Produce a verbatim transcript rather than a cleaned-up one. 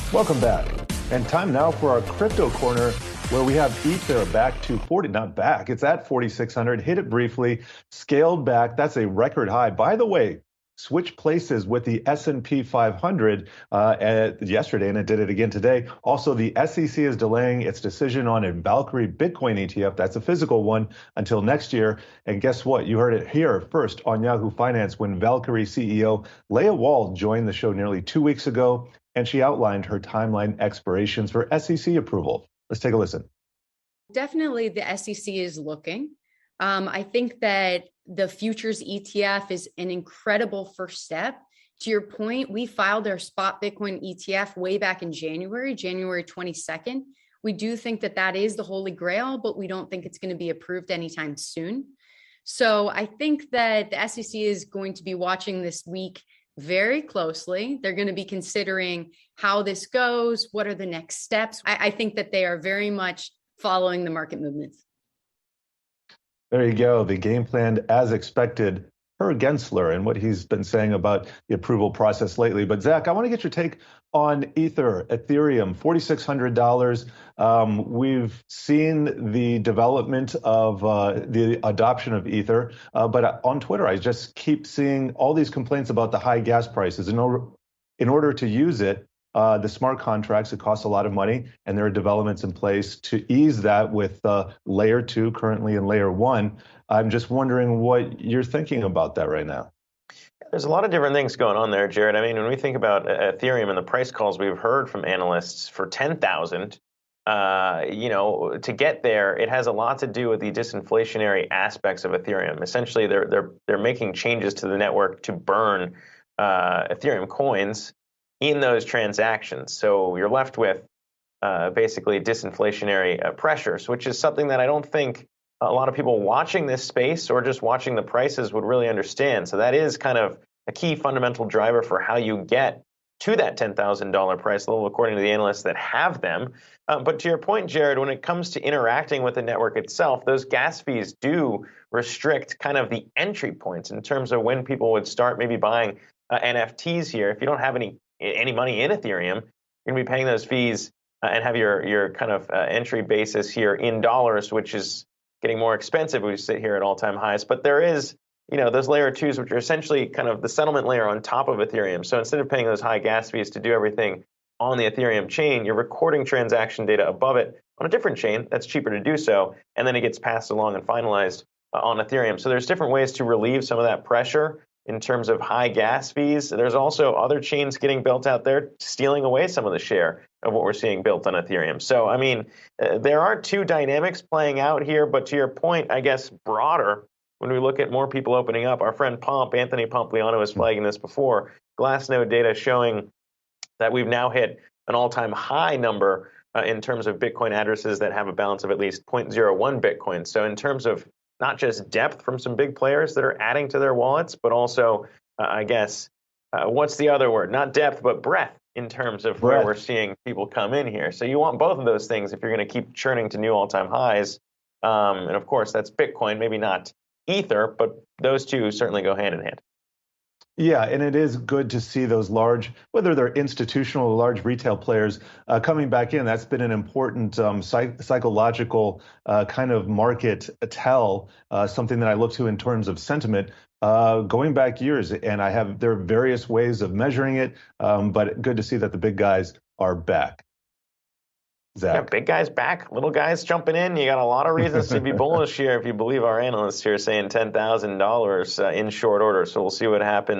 Welcome back. And time now for our crypto corner, where we have Ether back to forty, not back, it's at forty-six hundred, hit it briefly, scaled back. That's a record high. By the way, switched places with the S and P five hundred uh, at, yesterday, and it did it again today. Also, the S E C is delaying its decision on a Valkyrie Bitcoin E T F. That's a physical one until next year. And guess what? You heard it here first on Yahoo Finance when Valkyrie C E O Leah Wald joined the show nearly two weeks ago, and she outlined her timeline expirations for S E C approval. Let's take a listen. Definitely the S E C is looking. Um, I think that the futures E T F is an incredible first step. To your point, we filed our spot Bitcoin E T F way back in January, January twenty-second. We do think that that is the holy grail, but we don't think it's going to be approved anytime soon. So I think that the S E C is going to be watching this week very closely. They're going to be considering how this goes. What are the next steps? I, I think that they are very much following the market movements. There you go. The game plan as expected per Gensler and what he's been saying about the approval process lately. But Zach, I want to get your take on Ether, Ethereum, forty-six hundred dollars. Um, we've seen the development of uh, the adoption of Ether, uh, but on Twitter, I just keep seeing all these complaints about the high gas prices. In order, in order to use it, Uh, the smart contracts, it costs a lot of money, and there are developments in place to ease that with uh, layer two currently in layer one. I'm just wondering what you're thinking about that right now. There's a lot of different things going on there, Jared. I mean, when we think about Ethereum and the price calls we've heard from analysts for ten thousand, uh, you know, to get there, it has a lot to do with the disinflationary aspects of Ethereum. Essentially, they're they're they're making changes to the network to burn uh, Ethereum coins in those transactions. So you're left with uh, basically disinflationary uh, pressures, which is something that I don't think a lot of people watching this space or just watching the prices would really understand. So that is kind of a key fundamental driver for how you get to that ten thousand dollars price level, according to the analysts that have them. Uh, but to your point, Jared, when it comes to interacting with the network itself, those gas fees do restrict kind of the entry points in terms of when people would start maybe buying uh, N F Ts here. If you don't have any any money in Ethereum, you're going to be paying those fees uh, and have your your kind of uh, entry basis here in dollars, which is getting more expensive. We sit here at all-time highs. But there is, you know, those layer twos, which are essentially kind of the settlement layer on top of Ethereum. So instead of paying those high gas fees to do everything on the Ethereum chain, you're recording transaction data above it on a different chain that's cheaper to do so, and then it gets passed along and finalized uh, on Ethereum. So there's different ways to relieve some of that pressure in terms of high gas fees. There's also other chains getting built out there, stealing away some of the share of what we're seeing built on Ethereum. So, I mean, uh, there are two dynamics playing out here, but to your point, I guess, broader, when we look at more people opening up, our friend Pomp, Anthony Pompliano was flagging this before, Glassnode data showing that we've now hit an all-time high number uh, in terms of Bitcoin addresses that have a balance of at least zero point zero one Bitcoin. So in terms of not just depth from some big players that are adding to their wallets, but also, uh, I guess, uh, what's the other word? Not depth, but breadth in terms of Breadth. where we're seeing people come in here. So you want both of those things if you're going to keep churning to new all-time highs. Um, and of course, that's Bitcoin, maybe not Ether, but those two certainly go hand in hand. Yeah, and it is good to see those large, whether they're institutional or large retail players, uh, coming back in. That's been an important um, psych- psychological uh, kind of market tell, uh, something that I look to in terms of sentiment uh, going back years. And I have there are various ways of measuring it, um, but good to see that the big guys are back. Zach. Yeah, big guys back, little guys jumping in. You got a lot of reasons to be bullish here if you believe our analysts here saying ten thousand dollars uh, in short order. So we'll see what happens.